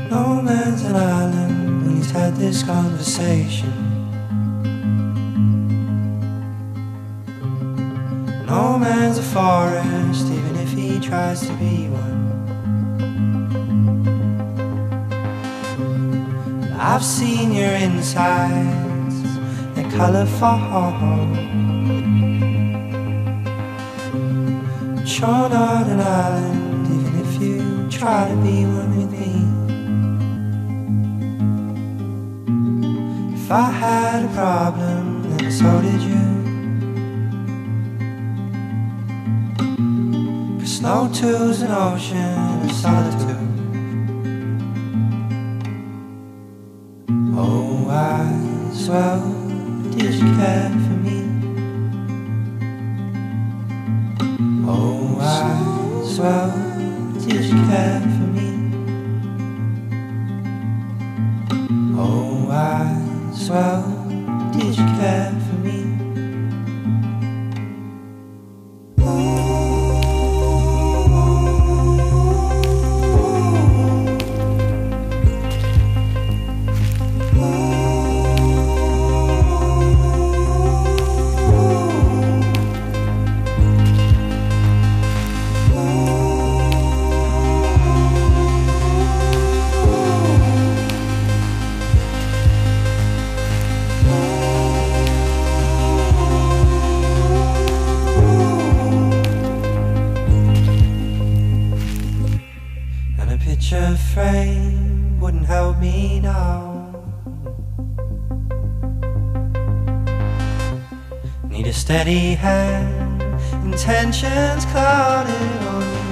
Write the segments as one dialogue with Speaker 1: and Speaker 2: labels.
Speaker 1: No man's an island when he's had this conversation. No man's a forest, even if he tries to be one. I've seen your insides, they're colourful. But you're not an island, even if you try to be one with me. If I had a problem, then so did you. 'Cause no two's an ocean of solitude. Oh, as well, did you care for me? Oh, as well, did you care for me? Oh, as well, did you care for me? Picture frame wouldn't help me now. Need a steady hand, intentions clouded on you.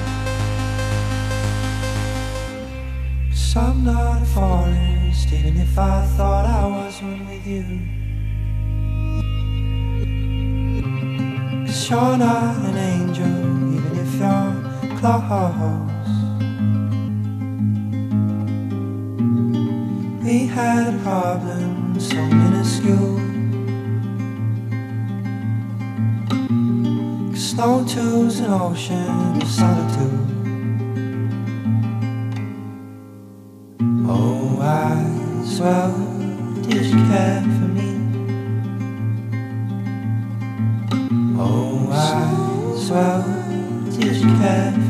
Speaker 1: 'Cause I'm not a forest, even if I thought I was one with you. 'Cause you're not an angel, even if you're close. We had a problem so minuscule. 'Cause no two's an ocean of solitude. Oh, as well, did you care for me? Oh, as well, did you care for me?